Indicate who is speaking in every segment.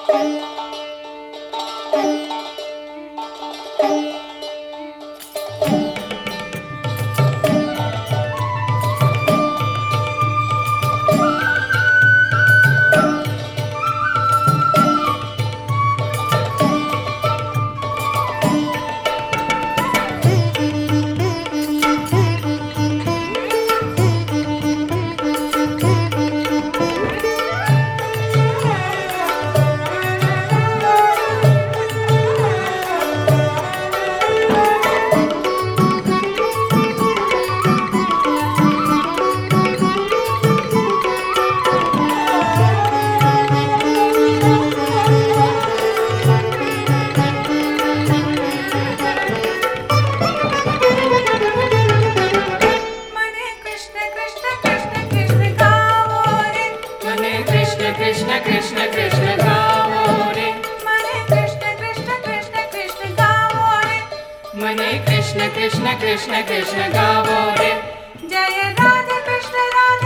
Speaker 1: मने कृष्ण कृष्ण कृष्ण कृष्ण गावो रे।
Speaker 2: जय राधे कृष्ण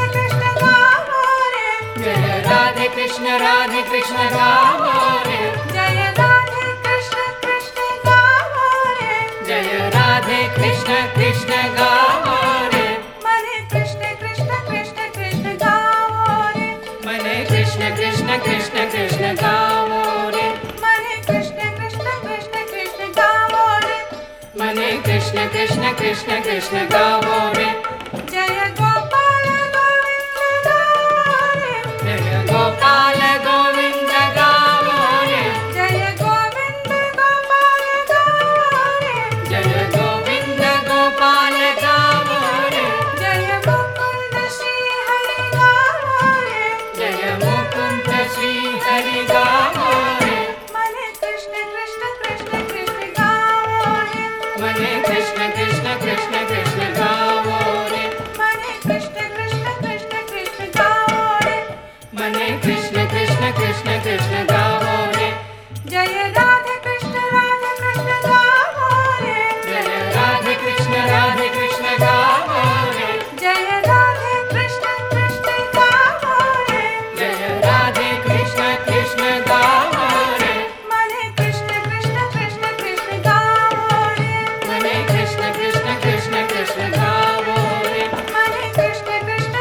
Speaker 2: गावो रे।
Speaker 1: जय राधे कृष्ण गावो रे।
Speaker 2: जय राधे कृष्ण गावो रे।
Speaker 1: जय राधे कृष्ण गावो रे।
Speaker 2: मने कृष्ण कृष्ण गावो रे।
Speaker 1: मने कृष्ण कृष्ण गावो रे।
Speaker 2: मने कृष्ण कृष्ण गावो रे।
Speaker 1: मने कृष्ण कृष्ण गावो रे।
Speaker 2: जय गोपाल गोविंद गावो रे।
Speaker 1: जय गोपाल गोविंद गावो रे।
Speaker 2: जय गोविंद गोपाल गावो रे।
Speaker 1: जय गोविंद गोपाल गावो रे।
Speaker 2: जय मुकुंद श्री हरि गावो रे।
Speaker 1: जय मुकुंद श्री हरि गावो रे।
Speaker 2: मने कृष्ण कृष्ण गावो रे।
Speaker 1: मने कृष्ण कृष्ण गावो रे।
Speaker 2: मने कृष्ण कृष्ण गावो रे।
Speaker 1: मने कृष्ण कृष्ण गावो रे।
Speaker 2: जय राधे कृष्ण गावो रे।
Speaker 1: जय राधे कृष्ण गावो रे।
Speaker 2: जय राधे कृष्ण गावो रे।
Speaker 1: जय राधे कृष्ण गावो रे।
Speaker 2: मने कृष्ण कृष्ण गावो रे।
Speaker 1: मने कृष्ण कृष्ण गावो रे।
Speaker 2: मने कृष्ण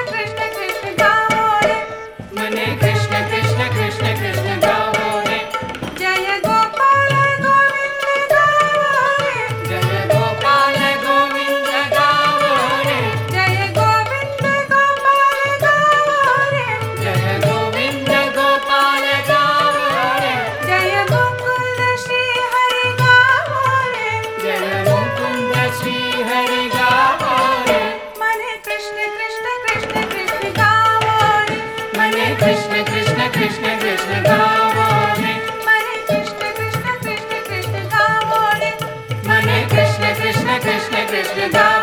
Speaker 2: कृष्ण गावो रे।
Speaker 1: मने कृष्ण कृष्ण गावो रे।
Speaker 2: जय गोपाल गोविंद गावो रे।
Speaker 1: जय गोपाल गोविंद गावो रे।
Speaker 2: जय गोविंद गोपाल गावो रे।
Speaker 1: जय गोविंद गोपाल गावो रे।
Speaker 2: जय मुकुंद श्री हरि गावो रे।
Speaker 1: जय मुकुंद श्री हरि गावो रे।
Speaker 2: मने कृष्ण कृष्ण गावो रे।
Speaker 1: मने कृष्ण कृष्ण गावो रे।
Speaker 2: मने कृष्ण कृष्ण गावो रे।
Speaker 1: मने कृष्ण कृष्ण गावो